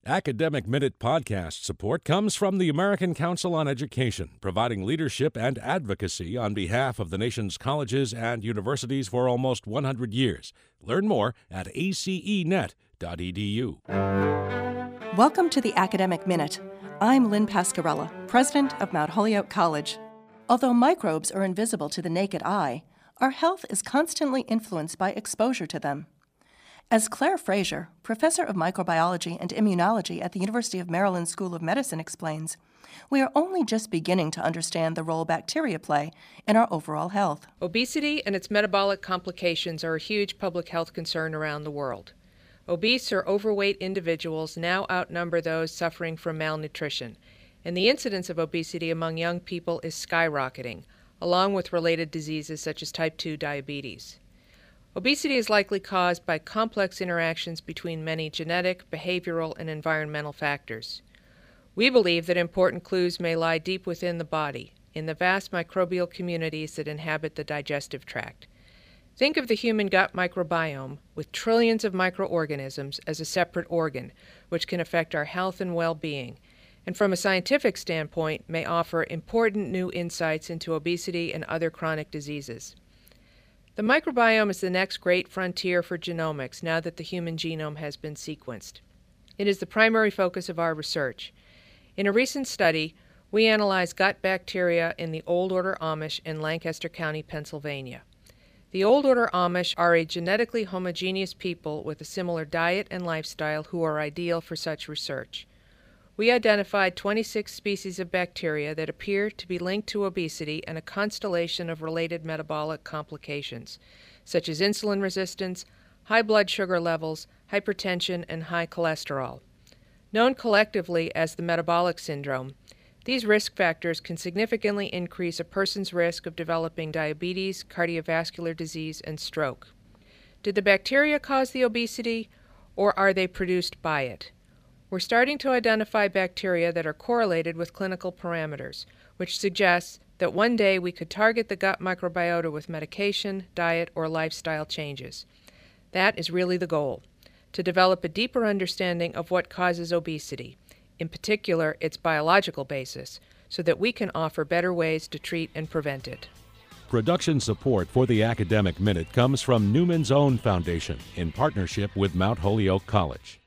Academic Minute podcast support comes from the American Council on Education, providing leadership and advocacy on behalf of the nation's colleges and universities for almost 100 years. Learn more at acenet.edu. Welcome to the Academic Minute. I'm Lynn Pascarella, president of Mount Holyoke College. Although microbes are invisible to the naked eye, our health is constantly influenced by exposure to them. As Claire Fraser, professor of microbiology and immunology at the University of Maryland School of Medicine, explains, we are only just beginning to understand the role bacteria play in our overall health. Obesity and its metabolic complications are a huge public health concern around the world. Obese or overweight individuals now outnumber those suffering from malnutrition, and the incidence of obesity among young people is skyrocketing, along with related diseases such as type 2 diabetes. Obesity is likely caused by complex interactions between many genetic, behavioral, and environmental factors. We believe that important clues may lie deep within the body, in the vast microbial communities that inhabit the digestive tract. Think of the human gut microbiome, with trillions of microorganisms, as a separate organ, which can affect our health and well-being, and from a scientific standpoint may offer important new insights into obesity and other chronic diseases. The microbiome is the next great frontier for genomics now that the human genome has been sequenced. It is the primary focus of our research. In a recent study, we analyzed gut bacteria in the Old Order Amish in Lancaster County, Pennsylvania. The Old Order Amish are a genetically homogeneous people with a similar diet and lifestyle who are ideal for such research. We identified 26 species of bacteria that appear to be linked to obesity and a constellation of related metabolic complications, such as insulin resistance, high blood sugar levels, hypertension, and high cholesterol. Known collectively as the metabolic syndrome, these risk factors can significantly increase a person's risk of developing diabetes, cardiovascular disease, and stroke. Did the bacteria cause the obesity, or are they produced by it? We're starting to identify bacteria that are correlated with clinical parameters, which suggests that one day we could target the gut microbiota with medication, diet, or lifestyle changes. That is really the goal, to develop a deeper understanding of what causes obesity, in particular its biological basis, so that we can offer better ways to treat and prevent it. Production support for the Academic Minute comes from Newman's Own Foundation in partnership with Mount Holyoke College.